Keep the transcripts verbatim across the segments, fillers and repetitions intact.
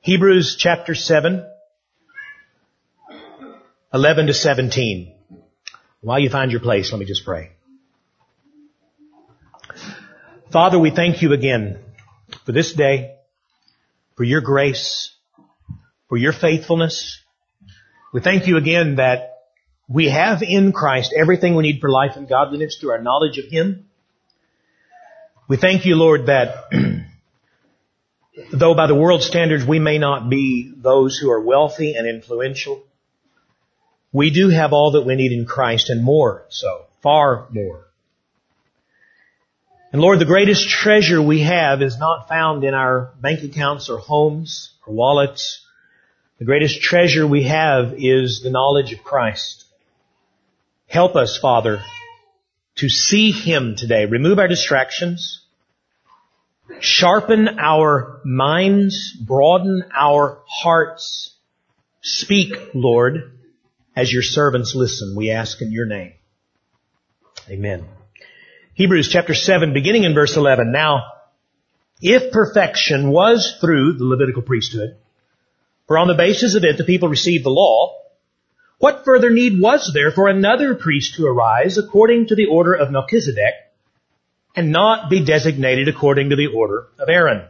Hebrews chapter seven, eleven to seventeen. While you find your place, let me just pray. Father, we thank you again for this day, for your grace, for your faithfulness. We thank you again that we have in Christ everything we need for life and godliness through our knowledge of Him. We thank you, Lord, that though by the world's standards we may not be those who are wealthy and influential, we do have all that we need in Christ and more so, far more. And Lord, the greatest treasure we have is not found in our bank accounts or homes or wallets. The greatest treasure we have is the knowledge of Christ. Help us, Father, to see Him today. Remove our distractions. Sharpen our minds. Broaden our hearts. Speak, Lord, as your servants listen. We ask in your name. Amen. Hebrews chapter seven, beginning in verse eleven. Now, if perfection was through the Levitical priesthood, for on the basis of it the people received the law, what further need was there for another priest to arise according to the order of Melchizedek, and not be designated according to the order of Aaron?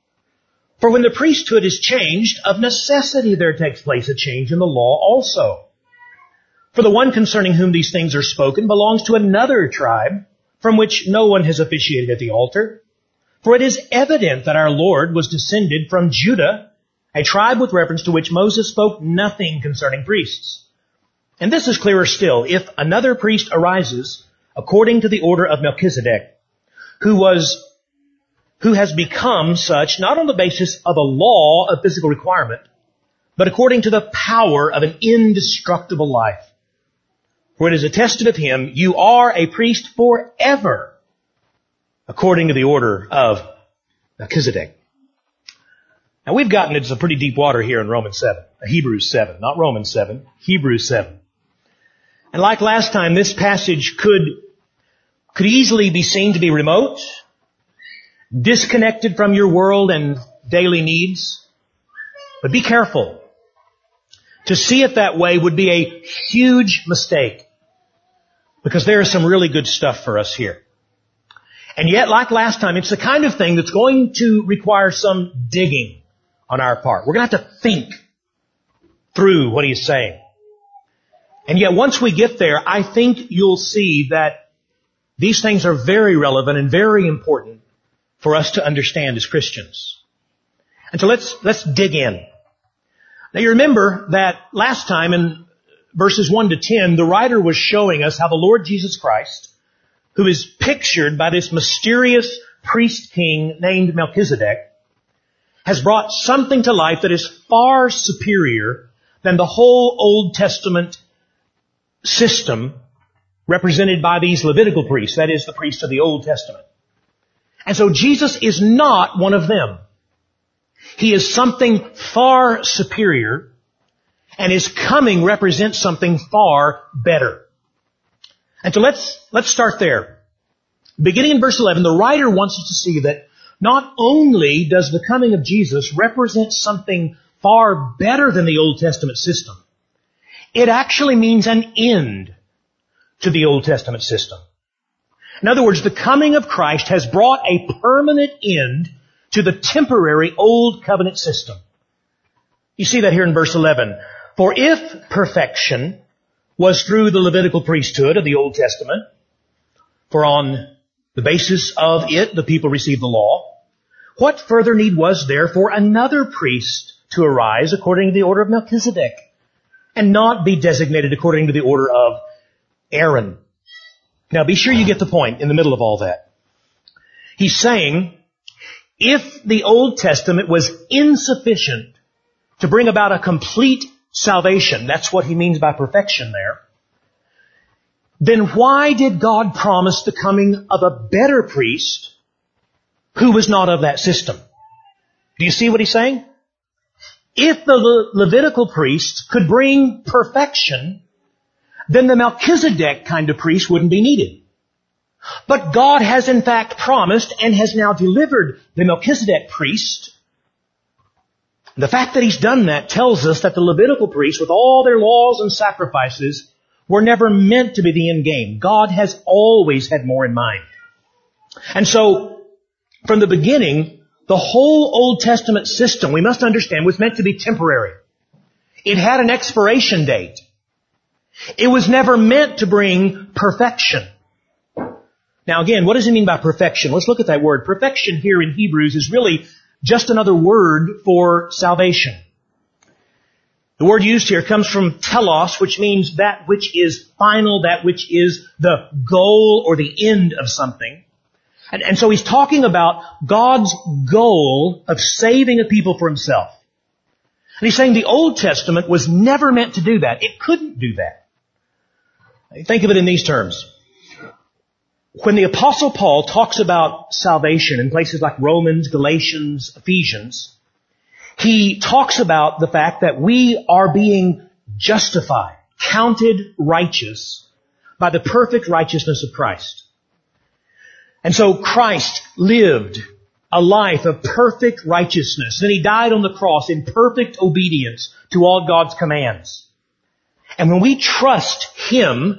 For when the priesthood is changed, of necessity there takes place a change in the law also. For the one concerning whom these things are spoken belongs to another tribe, from which no one has officiated at the altar. For it is evident that our Lord was descended from Judah, a tribe with reference to which Moses spoke nothing concerning priests. And this is clearer still, if another priest arises according to the order of Melchizedek, who was, who has become such not on the basis of a law of physical requirement, but according to the power of an indestructible life. For it is attested of him, you are a priest forever, according to the order of Melchizedek. Now we've gotten into some pretty deep water here in Romans seven, Hebrews seven, not Romans seven, Hebrews seven. And like last time, this passage could, could easily be seen to be remote, disconnected from your world and daily needs. But be careful. To see it that way would be a huge mistake, because there is some really good stuff for us here. And yet, like last time, it's the kind of thing that's going to require some digging on our part. We're going to have to think through what he's saying. And yet, once we get there, I think you'll see that these things are very relevant and very important for us to understand as Christians. And so let's, let's dig in. Now you remember that last time in verses one to ten, the writer was showing us how the Lord Jesus Christ, who is pictured by this mysterious priest king named Melchizedek, has brought something to life that is far superior than the whole Old Testament system represented by these Levitical priests, that is, the priests of the Old Testament. And so Jesus is not one of them. He is something far superior, and his coming represents something far better. And so let's, let's start there. Beginning in verse eleven, the writer wants us to see that not only does the coming of Jesus represent something far better than the Old Testament system, it actually means an end to the Old Testament system. In other words, the coming of Christ has brought a permanent end to the temporary Old Covenant system. You see that here in verse eleven. For if perfection was through the Levitical priesthood of the Old Testament, for on the basis of it the people received the law, what further need was there for another priest to arise according to the order of Melchizedek, and not be designated according to the order of Aaron? Now be sure you get the point in the middle of all that. He's saying, if the Old Testament was insufficient to bring about a complete salvation, that's what he means by perfection there, then why did God promise the coming of a better priest who was not of that system? Do you see what he's saying? If the Le- Levitical priest could bring perfection, then the Melchizedek kind of priest wouldn't be needed. But God has in fact promised and has now delivered the Melchizedek priest The fact that He's done that tells us that the Levitical priests, with all their laws and sacrifices, were never meant to be the end game. God has always had more in mind. And so, from the beginning, the whole Old Testament system, we must understand, was meant to be temporary. It had an expiration date. It was never meant to bring perfection. Now again, what does it mean by perfection? Let's look at that word. Perfection here in Hebrews is really just another word for salvation. The word used here comes from telos, which means that which is final, that which is the goal or the end of something. And, and so he's talking about God's goal of saving a people for Himself. And he's saying the Old Testament was never meant to do that. It couldn't do that. Think of it in these terms. When the Apostle Paul talks about salvation in places like Romans, Galatians, Ephesians, he talks about the fact that we are being justified, counted righteous by the perfect righteousness of Christ. And so Christ lived a life of perfect righteousness. Then He died on the cross in perfect obedience to all God's commands. And when we trust Him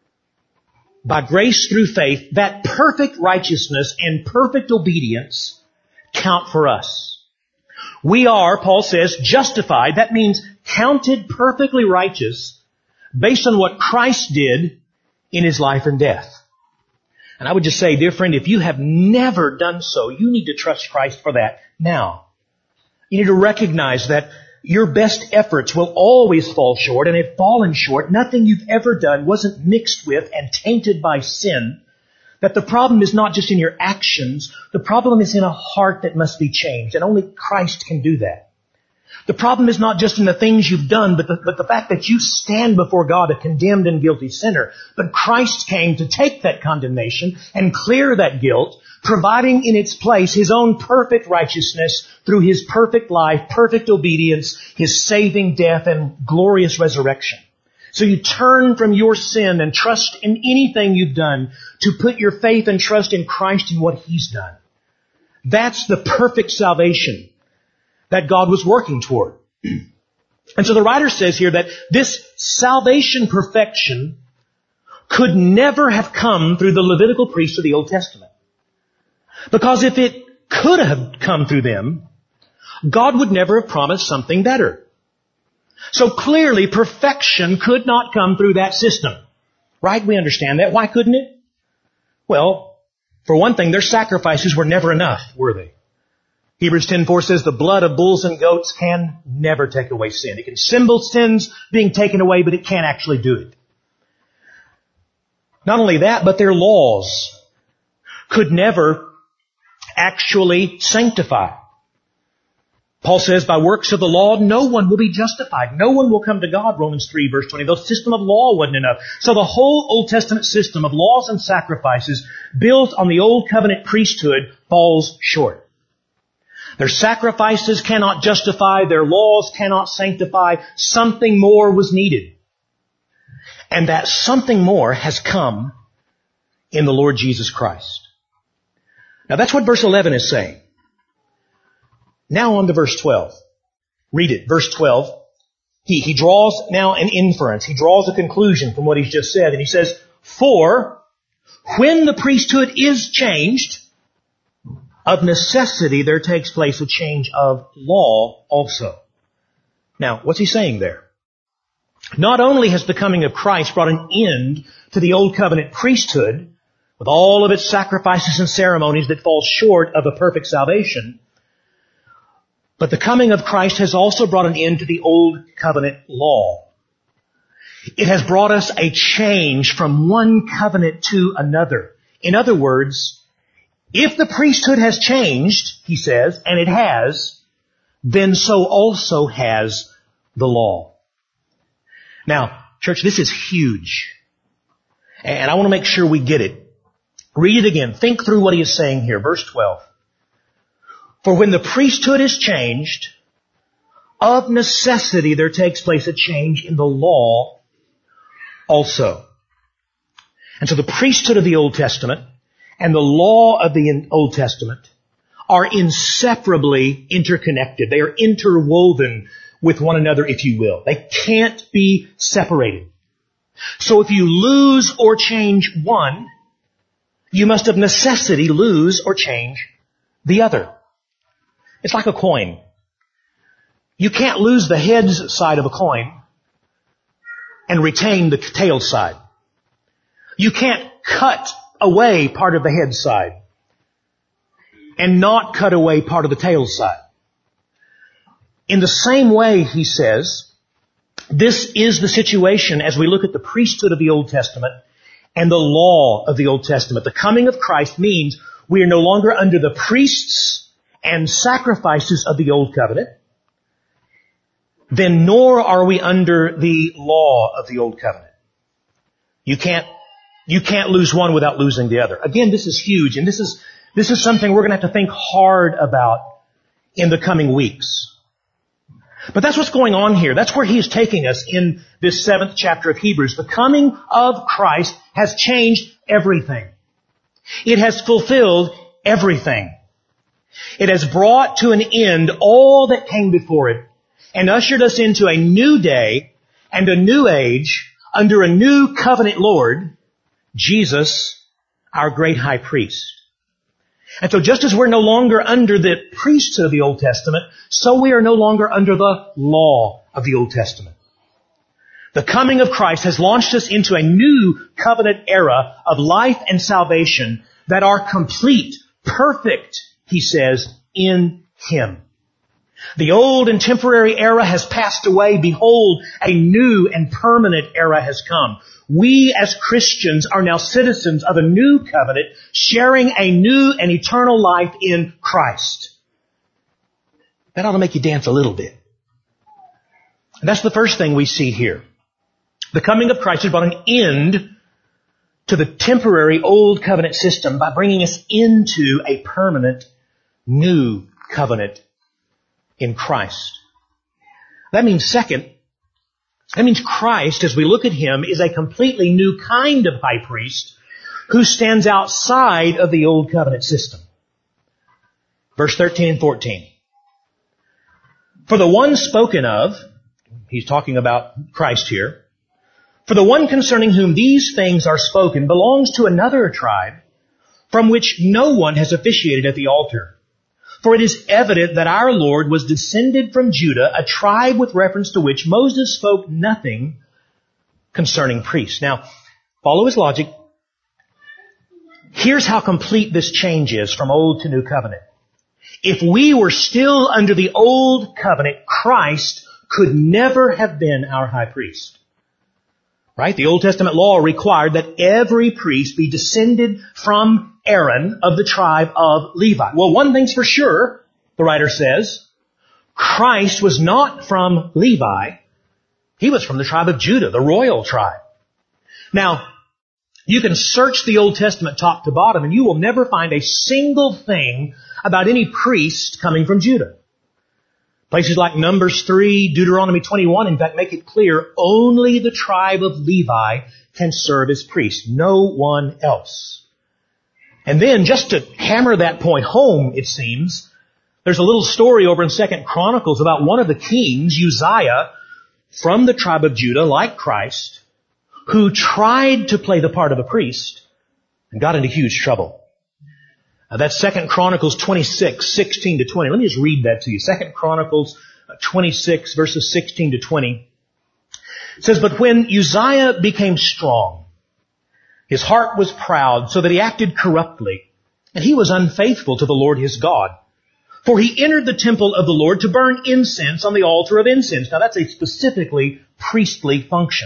by grace through faith, that perfect righteousness and perfect obedience count for us. We are, Paul says, justified. That means counted perfectly righteous based on what Christ did in His life and death. And I would just say, dear friend, if you have never done so, you need to trust Christ for that now. You need to recognize that your best efforts will always fall short, and have fallen short. Nothing you've ever done wasn't mixed with and tainted by sin. That the problem is not just in your actions. The problem is in a heart that must be changed, and only Christ can do that. The problem is not just in the things you've done, but the, but the fact that you stand before God a condemned and guilty sinner. But Christ came to take that condemnation and clear that guilt, providing in its place His own perfect righteousness through His perfect life, perfect obedience, His saving death, and glorious resurrection. So you turn from your sin and trust in anything you've done to put your faith and trust in Christ and what He's done. That's the perfect salvation that God was working toward. And so the writer says here that this salvation perfection could never have come through the Levitical priests of the Old Testament. Because if it could have come through them, God would never have promised something better. So clearly perfection could not come through that system. Right? We understand that. Why couldn't it? Well, for one thing, their sacrifices were never enough, were they? Hebrews ten four says the blood of bulls and goats can never take away sin. It can symbol sins being taken away, but it can't actually do it. Not only that, but their laws could never actually sanctify. Paul says by works of the law, no one will be justified. No one will come to God, Romans three verse twenty. The system of law wasn't enough. So the whole Old Testament system of laws and sacrifices built on the Old Covenant priesthood falls short. Their sacrifices cannot justify. Their laws cannot sanctify. Something more was needed. And that something more has come in the Lord Jesus Christ. Now that's what verse eleven is saying. Now on to verse twelve. Read it. Verse twelve. He, he draws now an inference. He draws a conclusion from what he's just said. And he says, for when the priesthood is changed, of necessity there takes place a change of law also. Now, what's he saying there? Not only has the coming of Christ brought an end to the Old Covenant priesthood, with all of its sacrifices and ceremonies that fall short of a perfect salvation, but the coming of Christ has also brought an end to the Old Covenant law. It has brought us a change from one covenant to another. In other words, if the priesthood has changed, he says, and it has, then so also has the law. Now, church, this is huge. And I want to make sure we get it. Read it again. Think through what he is saying here. Verse twelve. For when the priesthood is changed, of necessity there takes place a change in the law also. And so the priesthood of the Old Testament and the law of the Old Testament are inseparably interconnected. They are interwoven with one another, if you will. They can't be separated. So if you lose or change one, you must of necessity lose or change the other. It's like a coin. You can't lose the heads side of a coin and retain the tail side. You can't cut away part of the head side and not cut away part of the tail side. In the same way, he says, this is the situation as we look at the priesthood of the Old Testament and the law of the Old Testament. The coming of Christ means we are no longer under the priests and sacrifices of the Old Covenant, then nor are we under the law of the Old Covenant. You can't, you can't lose one without losing the other. Again, this is huge, and this is, this is something we're going to have to think hard about in the coming weeks. But that's what's going on here. That's where he's taking us in this seventh chapter of Hebrews. The coming of Christ has changed everything. It has fulfilled everything. It has brought to an end all that came before it and ushered us into a new day and a new age under a new covenant Lord, Jesus, our great high priest. And so just as we're no longer under the priesthood of the Old Testament, so we are no longer under the law of the Old Testament. The coming of Christ has launched us into a new covenant era of life and salvation that are complete, perfect, he says, in Him. The old and temporary era has passed away. Behold, a new and permanent era has come. We as Christians are now citizens of a new covenant, sharing a new and eternal life in Christ. That ought to make you dance a little bit. And that's the first thing we see here. The coming of Christ has brought an end to the temporary old covenant system by bringing us into a permanent new covenant in Christ. That means second, that means Christ, as we look at Him, is a completely new kind of high priest who stands outside of the old covenant system. Verse thirteen and fourteen. For the one spoken of, he's talking about Christ here, for the one concerning whom these things are spoken belongs to another tribe from which no one has officiated at the altar. For it is evident that our Lord was descended from Judah, a tribe with reference to which Moses spoke nothing concerning priests. Now, follow his logic. Here's how complete this change is from old to new covenant. If we were still under the old covenant, Christ could never have been our high priest. Right? The Old Testament law required that every priest be descended from Aaron of the tribe of Levi. Well, one thing's for sure, the writer says, Christ was not from Levi. He was from the tribe of Judah, the royal tribe. Now, you can search the Old Testament top to bottom and you will never find a single thing about any priest coming from Judah. Places like Numbers three, Deuteronomy twenty-one, in fact, make it clear only the tribe of Levi can serve as priest. No one else. And then, just to hammer that point home, it seems, there's a little story over in Second Chronicles about one of the kings, Uzziah, from the tribe of Judah, like Christ, who tried to play the part of a priest and got into huge trouble. Uh, that's Second Chronicles twenty-six, sixteen to twenty. Let me just read that to you. Second Chronicles twenty-six, verses sixteen to twenty. It says, but when Uzziah became strong, his heart was proud, so that he acted corruptly, and he was unfaithful to the Lord his God. For he entered the temple of the Lord to burn incense on the altar of incense. Now that's a specifically priestly function.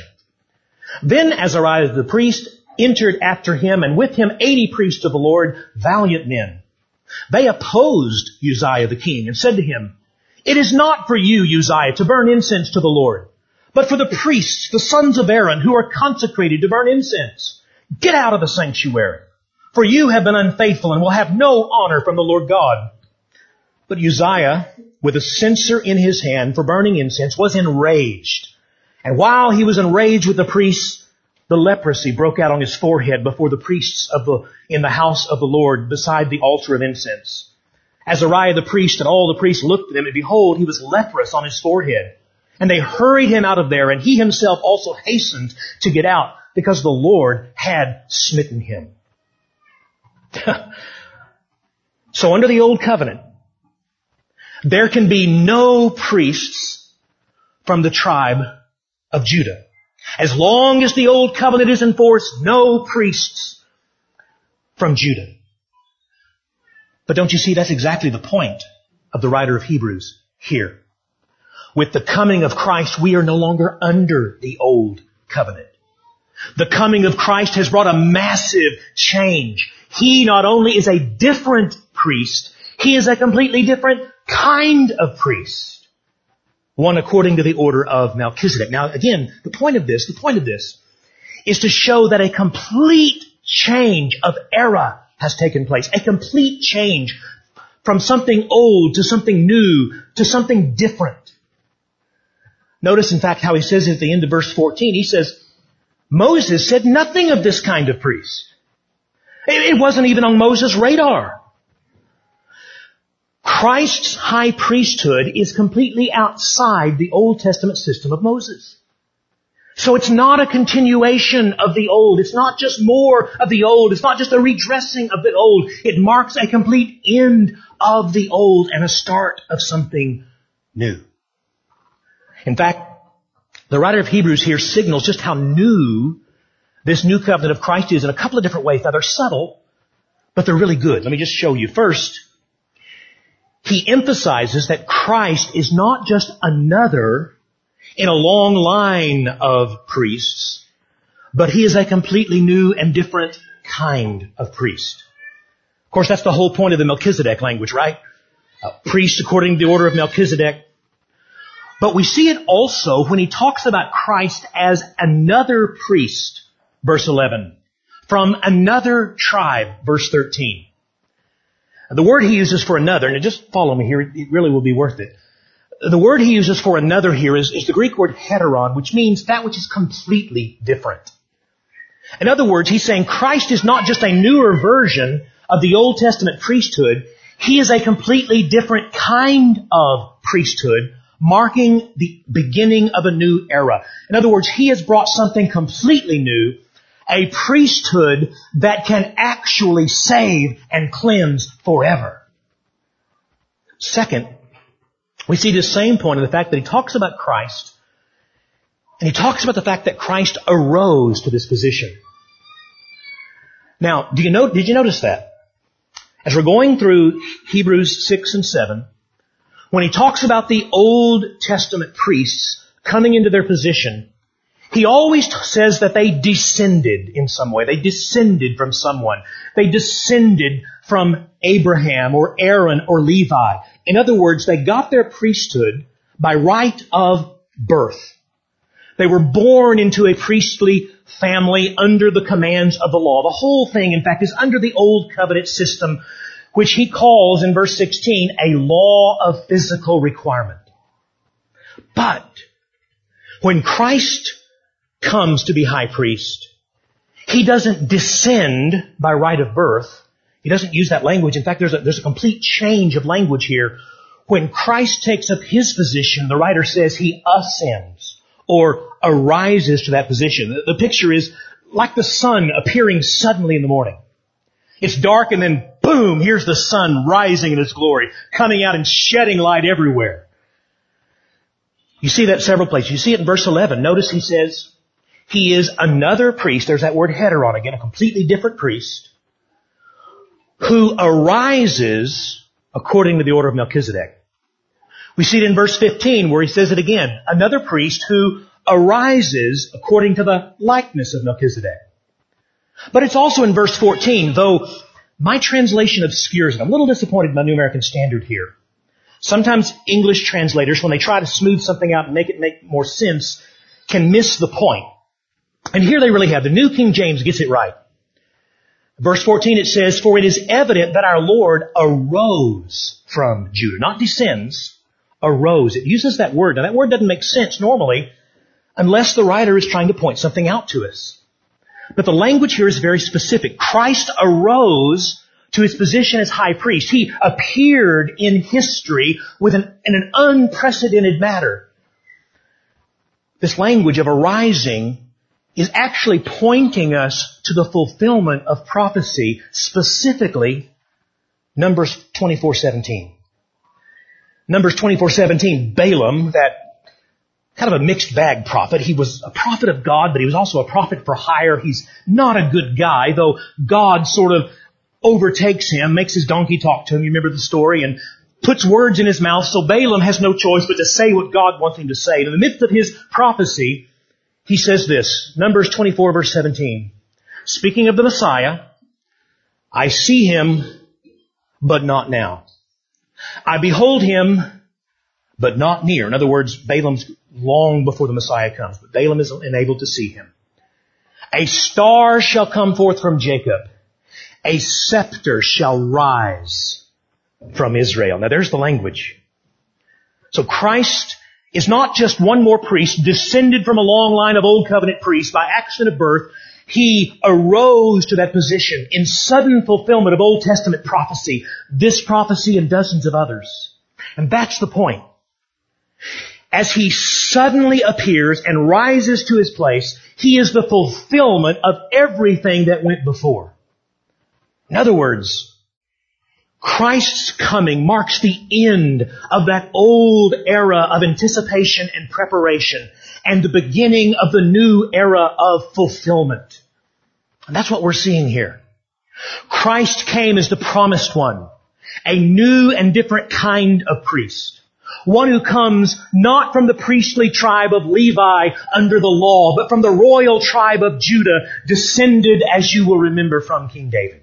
Then Azariah the priest entered after him, and with him eighty priests of the Lord, valiant men. They opposed Uzziah the king and said to him, it is not for you, Uzziah, to burn incense to the Lord, but for the priests, the sons of Aaron, who are consecrated to burn incense. Get out of the sanctuary, for you have been unfaithful and will have no honor from the Lord God. But Uzziah, with a censer in his hand for burning incense, was enraged. And while he was enraged with the priests, the leprosy broke out on his forehead before the priests of the, in the house of the Lord beside the altar of incense. Azariah the priest and all the priests looked at him, and behold, he was leprous on his forehead. And they hurried him out of there, and he himself also hastened to get out, because the Lord had smitten him. So under the old covenant, there can be no priests from the tribe of Judah. As long as the old covenant is enforced, no priests from Judah. But don't you see, that's exactly the point of the writer of Hebrews here. With the coming of Christ, we are no longer under the old covenant. The coming of Christ has brought a massive change. He not only is a different priest, he is a completely different kind of priest. One according to the order of Melchizedek. Now again, the point of this, the point of this is to show that a complete change of era has taken place. A complete change from something old to something new to something different. Notice, in fact, how he says at the end of verse fourteen, he says, Moses said nothing of this kind of priest. It wasn't even on Moses' radar. Christ's high priesthood is completely outside the Old Testament system of Moses. So it's not a continuation of the old. It's not just more of the old. It's not just a redressing of the old. It marks a complete end of the old and a start of something new. In fact, the writer of Hebrews here signals just how new this new covenant of Christ is in a couple of different ways. Now they're subtle, but they're really good. Let me just show you. First, he emphasizes that Christ is not just another in a long line of priests, but he is a completely new and different kind of priest. Of course, that's the whole point of the Melchizedek language, right? A priest according to the order of Melchizedek. But we see it also when he talks about Christ as another priest, verse eleven, from another tribe, verse thirteen. The word he uses for another, and just follow me here, it really will be worth it. The word he uses for another here is, is the Greek word heteron, which means that which is completely different. In other words, he's saying Christ is not just a newer version of the Old Testament priesthood. He is a completely different kind of priesthood, marking the beginning of a new era. In other words, he has brought something completely new, a priesthood that can actually save and cleanse forever. Second, we see the same point in the fact that he talks about Christ, and he talks about the fact that Christ arose to this position. Now, do you know, did you notice that? As we're going through Hebrews six and seven, when he talks about the Old Testament priests coming into their position, he always t- says that they descended in some way. They descended from someone. They descended from Abraham or Aaron or Levi. In other words, they got their priesthood by right of birth. They were born into a priestly family under the commands of the law. The whole thing, in fact, is under the old covenant system, which he calls in verse sixteen a law of physical requirement. But when Christ comes to be high priest, he doesn't descend by right of birth. He doesn't use that language. In fact, there's a, there's a complete change of language here. When Christ takes up his position, the writer says he ascends or arises to that position. The, the picture is like the sun appearing suddenly in the morning. It's dark and then boom, here's the sun rising in its glory, coming out and shedding light everywhere. You see that several places. You see it in verse eleven. Notice he says, he is another priest. There's that word heteron again, a completely different priest who arises according to the order of Melchizedek. We see it in verse fifteen where he says it again. Another priest who arises according to the likeness of Melchizedek. But it's also in verse fourteen, though my translation obscures it. I'm a little disappointed in my New American Standard here. Sometimes English translators, when they try to smooth something out and make it make more sense, can miss the point. And here they really have. The New King James gets it right. Verse fourteen, it says, for it is evident that our Lord arose from Judah. Not descends, arose. It uses that word. Now that word doesn't make sense normally unless the writer is trying to point something out to us. But the language here is very specific. Christ arose to his position as high priest. He appeared in history with an, in an unprecedented manner. This language of arising is actually pointing us to the fulfillment of prophecy, specifically Numbers twenty-four seventeen. Numbers twenty-four seventeen, Balaam, that kind of a mixed bag prophet. He was a prophet of God, but he was also a prophet for hire. He's not a good guy, though God sort of overtakes him, makes his donkey talk to him. You remember the story, and puts words in his mouth, so Balaam has no choice but to say what God wants him to say. And in the midst of his prophecy, he says this, Numbers twenty-four verse seventeen, speaking of the Messiah, I see him, but not now. I behold him, but not near. In other words, Balaam's long before the Messiah comes, but Balaam is enabled to see him. A star shall come forth from Jacob. A scepter shall rise from Israel. Now there's the language. So Christ is not just one more priest descended from a long line of Old Covenant priests by accident of birth. He arose to that position in sudden fulfillment of Old Testament prophecy, this prophecy and dozens of others. And that's the point. As he suddenly appears and rises to his place, he is the fulfillment of everything that went before. In other words, Christ's coming marks the end of that old era of anticipation and preparation and the beginning of the new era of fulfillment. And that's what we're seeing here. Christ came as the promised one, a new and different kind of priest. One who comes not from the priestly tribe of Levi under the law, but from the royal tribe of Judah, descended, as you will remember, from King David.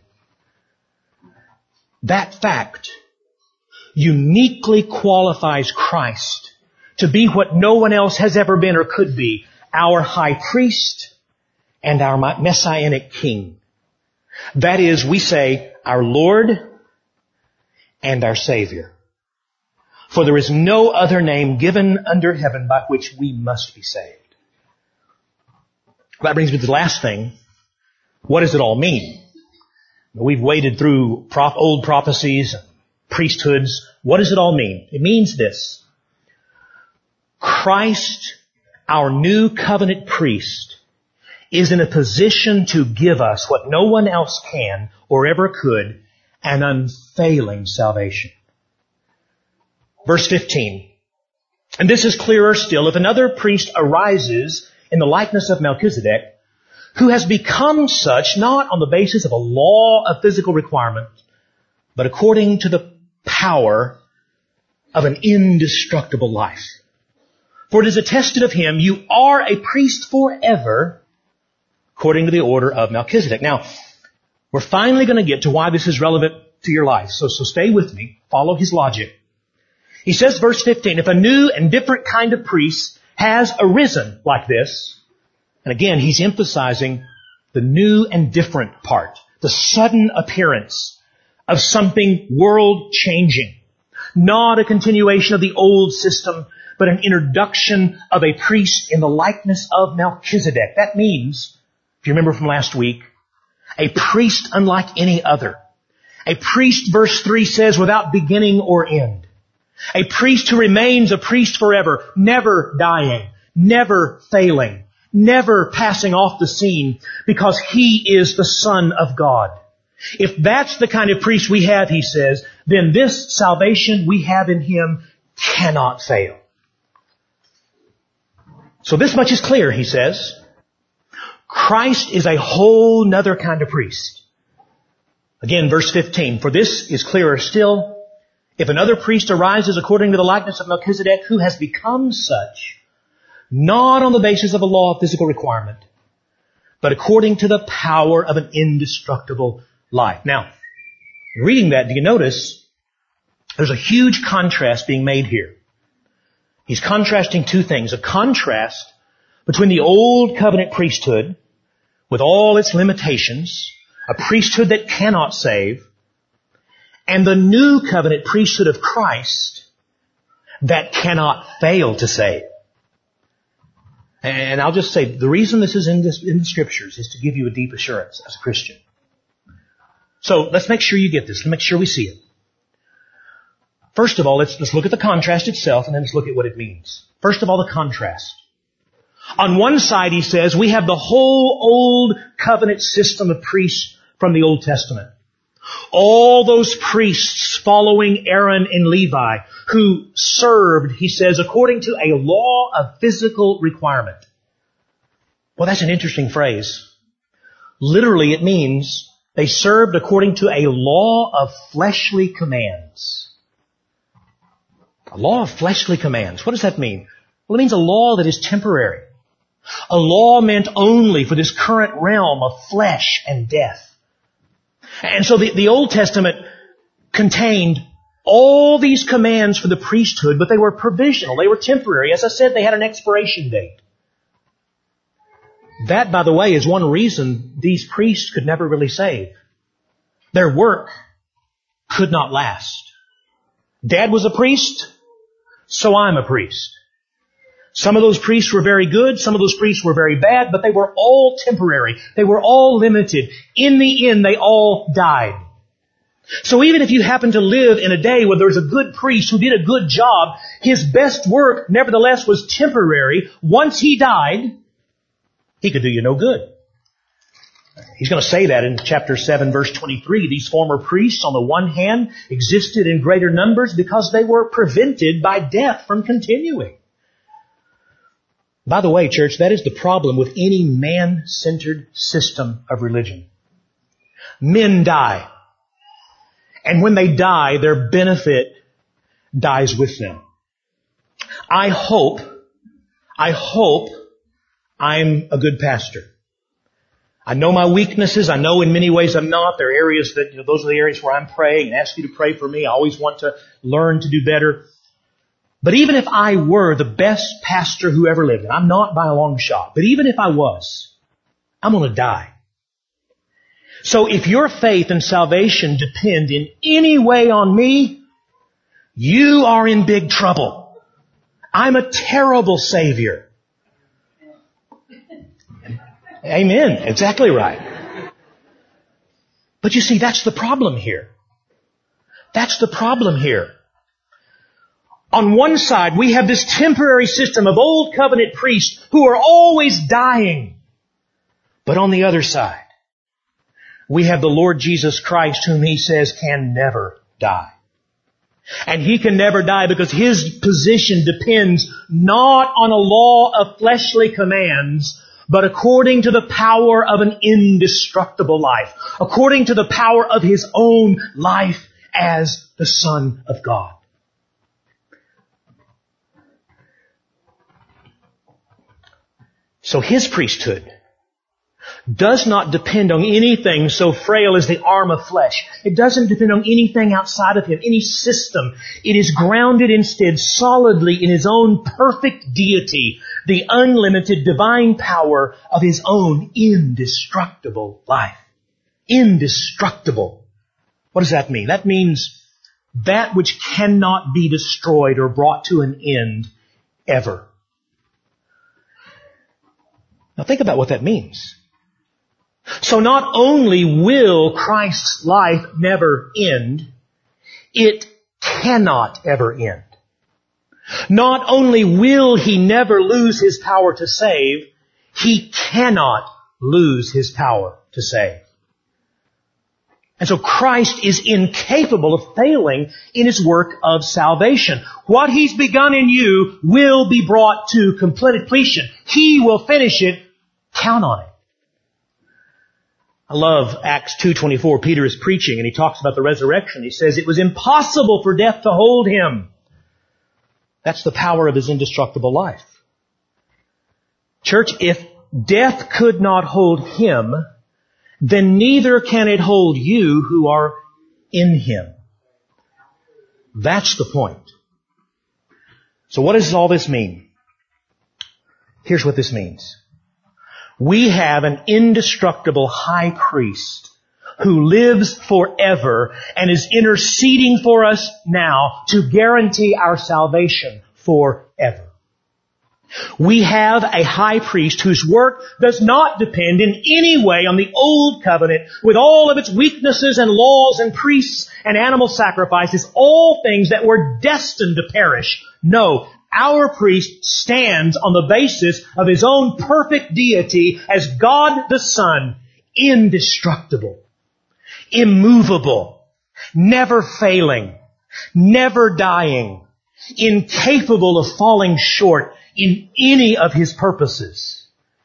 That fact uniquely qualifies Christ to be what no one else has ever been or could be, our high priest and our messianic king. That is, we say, our Lord and our Savior. For there is no other name given under heaven by which we must be saved. That brings me to the last thing. What does it all mean? We've waded through old prophecies, priesthoods. What does it all mean? It means this. Christ, our new covenant priest, is in a position to give us what no one else can or ever could, an unfailing salvation. Verse fifteen. And this is clearer still. If another priest arises in the likeness of Melchizedek, who has become such not on the basis of a law of physical requirement, but according to the power of an indestructible life. For it is attested of him, you are a priest forever, according to the order of Melchizedek. Now, we're finally going to get to why this is relevant to your life. So, so stay with me. Follow his logic. He says, verse fifteen, if a new and different kind of priest has arisen like this, and again, he's emphasizing the new and different part, the sudden appearance of something world-changing, not a continuation of the old system, but an introduction of a priest in the likeness of Melchizedek. That means, if you remember from last week, a priest unlike any other. A priest, verse three says, without beginning or end. A priest who remains a priest forever, never dying, never failing, never passing off the scene, because he is the Son of God. If that's the kind of priest we have, he says, then this salvation we have in him cannot fail. So this much is clear, he says. Christ is a whole nother kind of priest. Again, verse fifteen, for this is clearer still. If another priest arises according to the likeness of Melchizedek, who has become such, not on the basis of a law of physical requirement, but according to the power of an indestructible life. Now, in reading that, do you notice there's a huge contrast being made here? He's contrasting two things. A contrast between the old covenant priesthood with all its limitations, a priesthood that cannot save, and the new covenant priesthood of Christ that cannot fail to save. And I'll just say, the reason this is in, this, in the Scriptures is to give you a deep assurance as a Christian. So let's make sure you get this. Let's make sure we see it. First of all, let's, let's look at the contrast itself, and then let's look at what it means. First of all, the contrast. On one side, he says, we have the whole old covenant system of priests from the Old Testament. All those priests following Aaron and Levi who served, he says, according to a law of physical requirement. Well, that's an interesting phrase. Literally, it means they served according to a law of fleshly commands. A law of fleshly commands. What does that mean? Well, it means a law that is temporary. A law meant only for this current realm of flesh and death. And so the, the Old Testament contained all these commands for the priesthood, but they were provisional. They were temporary. As I said, they had an expiration date. That, by the way, is one reason these priests could never really save. Their work could not last. Dad was a priest, so I'm a priest. Some of those priests were very good, some of those priests were very bad, but they were all temporary. They were all limited. In the end, they all died. So even if you happen to live in a day where there's a good priest who did a good job, his best work, nevertheless, was temporary. Once he died, he could do you no good. He's going to say that in chapter seven, verse twenty-three. These former priests, on the one hand, existed in greater numbers because they were prevented by death from continuing. By the way, church, that is the problem with any man-centered system of religion. Men die. And when they die, their benefit dies with them. I hope, I hope I'm a good pastor. I know my weaknesses. I know in many ways I'm not. There are areas that, you know, those are the areas where I'm praying and ask you to pray for me. I always want to learn to do better. But even if I were the best pastor who ever lived, and I'm not by a long shot, but even if I was, I'm going to die. So if your faith and salvation depend in any way on me, you are in big trouble. I'm a terrible Savior. Amen. Exactly right. But you see, that's the problem here. That's the problem here. On one side, we have this temporary system of old covenant priests who are always dying. But on the other side, we have the Lord Jesus Christ, whom He says can never die. And He can never die because His position depends not on a law of fleshly commands, but according to the power of an indestructible life, according to the power of His own life as the Son of God. So His priesthood does not depend on anything so frail as the arm of flesh. It doesn't depend on anything outside of Him, any system. It is grounded instead solidly in His own perfect deity, the unlimited divine power of His own indestructible life. Indestructible. What does that mean? That means that which cannot be destroyed or brought to an end ever. Now think about what that means. So not only will Christ's life never end, it cannot ever end. Not only will He never lose His power to save, He cannot lose His power to save. And so Christ is incapable of failing in His work of salvation. What He's begun in you will be brought to completion. He will finish it. Count on it. I love Acts two twenty-four. Peter is preaching and he talks about the resurrection. He says it was impossible for death to hold Him. That's the power of His indestructible life. Church, if death could not hold Him, then neither can it hold you who are in Him. That's the point. So what does all this mean? Here's what this means. We have an indestructible high priest who lives forever and is interceding for us now to guarantee our salvation forever. We have a high priest whose work does not depend in any way on the old covenant with all of its weaknesses and laws and priests and animal sacrifices, all things that were destined to perish. No, our priest stands on the basis of His own perfect deity as God the Son, indestructible, immovable, never failing, never dying, incapable of falling short in any of His purposes.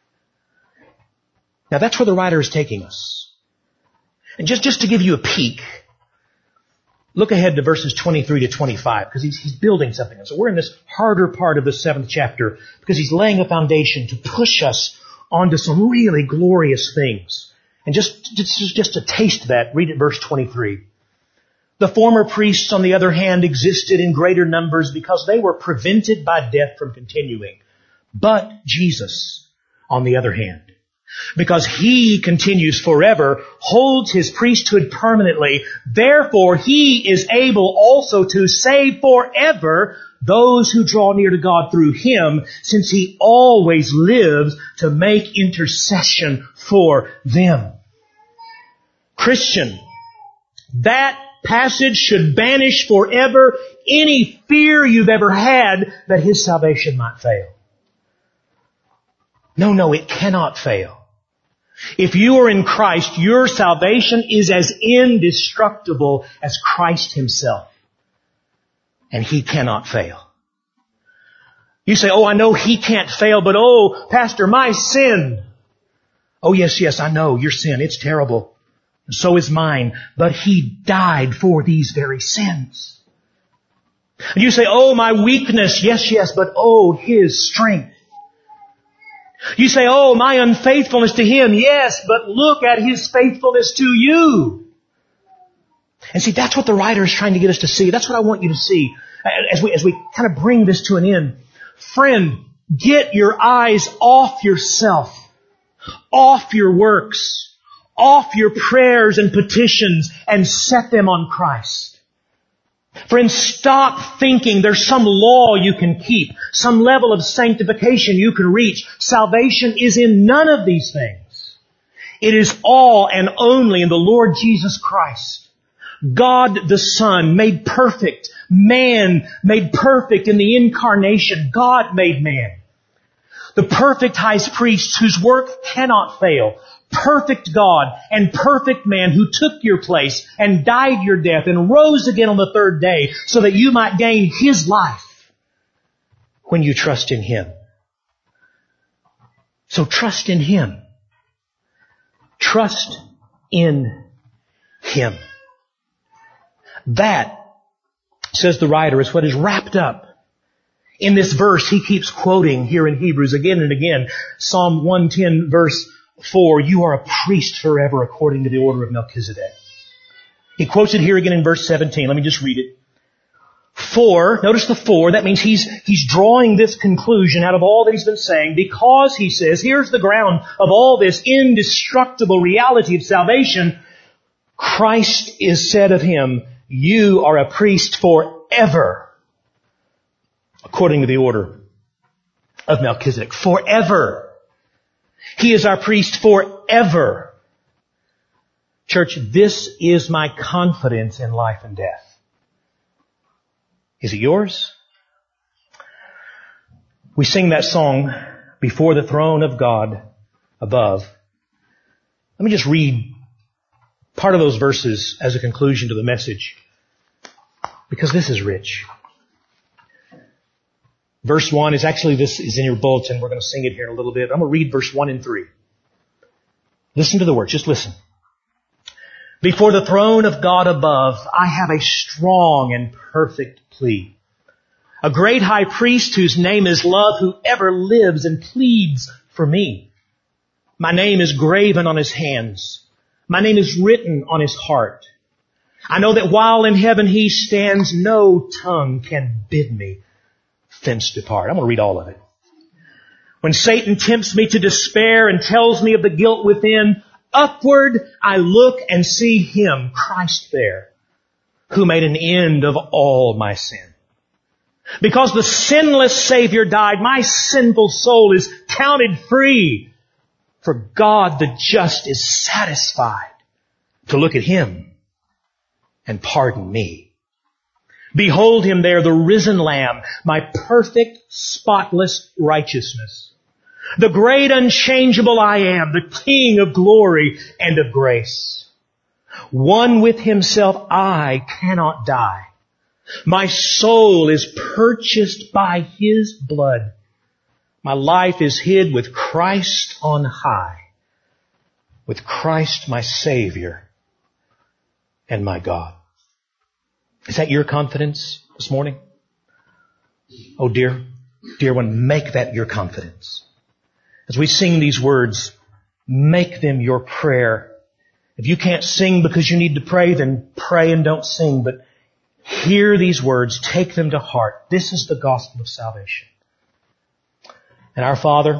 Now that's where the writer is taking us. And just, just to give you a peek, look ahead to verses twenty-three to twenty-five, because he's, he's building something. So we're in this harder part of the seventh chapter, because he's laying a foundation to push us onto some really glorious things. And just, just, just to taste that, read at verse twenty-three. The former priests, on the other hand, existed in greater numbers because they were prevented by death from continuing. But Jesus, on the other hand, because He continues forever, holds His priesthood permanently. Therefore, He is able also to save forever those who draw near to God through Him, since He always lives to make intercession for them. Christian, that passage should banish forever any fear you've ever had that His salvation might fail. No, no, it cannot fail. If you are in Christ, your salvation is as indestructible as Christ Himself. And He cannot fail. You say, oh, I know He can't fail, but oh, Pastor, my sin. Oh, yes, yes, I know your sin. It's terrible. And so is mine. But He died for these very sins. And you say, oh, my weakness. Yes, yes, but oh, His strength. You say, oh, my unfaithfulness to Him. Yes, but look at His faithfulness to you. And see, that's what the writer is trying to get us to see. That's what I want you to see as we, as we kind of bring this to an end. Friend, get your eyes off yourself, off your works, off your prayers and petitions, and set them on Christ. Friends, stop thinking there's some law you can keep, some level of sanctification you can reach. Salvation is in none of these things. It is all and only in the Lord Jesus Christ. God the Son made perfect, man made perfect in the incarnation, God made man. The perfect high priest whose work cannot fail. Perfect God and perfect man who took your place and died your death and rose again on the third day so that you might gain His life when you trust in Him. So trust in Him. Trust in Him. That, says the writer, is what is wrapped up in this verse he keeps quoting here in Hebrews again and again. Psalm one ten verse four, you are a priest forever according to the order of Melchizedek. He quotes it here again in verse seventeen. Let me just read it. For, notice the for, that means he's, he's drawing this conclusion out of all that he's been saying because he says, here's the ground of all this indestructible reality of salvation. Christ is said of Him, you are a priest forever according to the order of Melchizedek. Forever. He is our priest forever. Church, this is my confidence in life and death. Is it yours? We sing that song, Before the Throne of God Above. Let me just read part of those verses as a conclusion to the message, because this is rich. Verse one is actually, this is in your bulletin. We're going to sing it here in a little bit. I'm going to read verse one and three. Listen to the words. Just listen. Before the throne of God above, I have a strong and perfect plea. A great high priest whose name is love, who ever lives and pleads for me. My name is graven on His hands. My name is written on His heart. I know that while in heaven He stands, no tongue can bid me thence depart. I'm going to read all of it. When Satan tempts me to despair and tells me of the guilt within, upward I look and see Him, Christ there, who made an end of all my sin. Because the sinless Savior died, my sinful soul is counted free. For God the just is satisfied to look at Him and pardon me. Behold Him there, the risen Lamb, my perfect, spotless righteousness. The great unchangeable I am, the King of glory and of grace. One with Himself, I cannot die. My soul is purchased by His blood. My life is hid with Christ on high, with Christ my Savior and my God. Is that your confidence this morning? Oh dear, dear one, make that your confidence. As we sing these words, make them your prayer. If you can't sing because you need to pray, then pray and don't sing, but hear these words, take them to heart. This is the gospel of salvation. And our Father,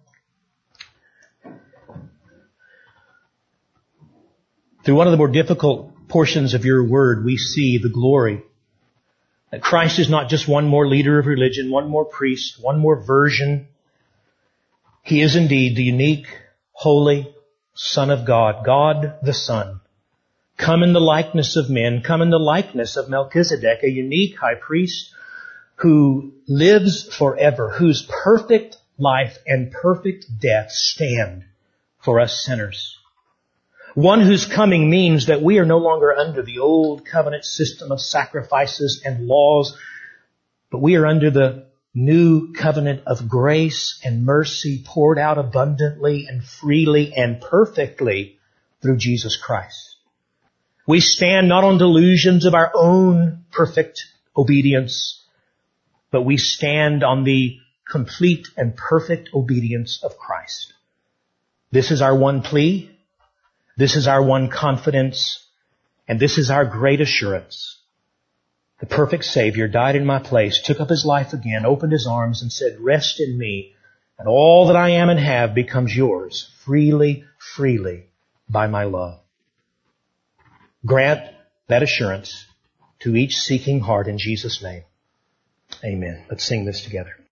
through one of the more difficult portions of your word, we see the glory that Christ is not just one more leader of religion, one more priest, one more version. He is indeed the unique, holy Son of God, God the Son, come in the likeness of men, come in the likeness of Melchizedek, a unique high priest who lives forever, whose perfect life and perfect death stand for us sinners. One whose coming means that we are no longer under the old covenant system of sacrifices and laws, but we are under the new covenant of grace and mercy poured out abundantly and freely and perfectly through Jesus Christ. We stand not on delusions of our own perfect obedience, but we stand on the complete and perfect obedience of Christ. This is our one plea. This is our one confidence. And this is our great assurance. The perfect Savior died in my place, took up His life again, opened His arms and said, rest in me, and all that I am and have becomes yours freely, freely by my love. Grant that assurance to each seeking heart in Jesus' name. Amen. Let's sing this together.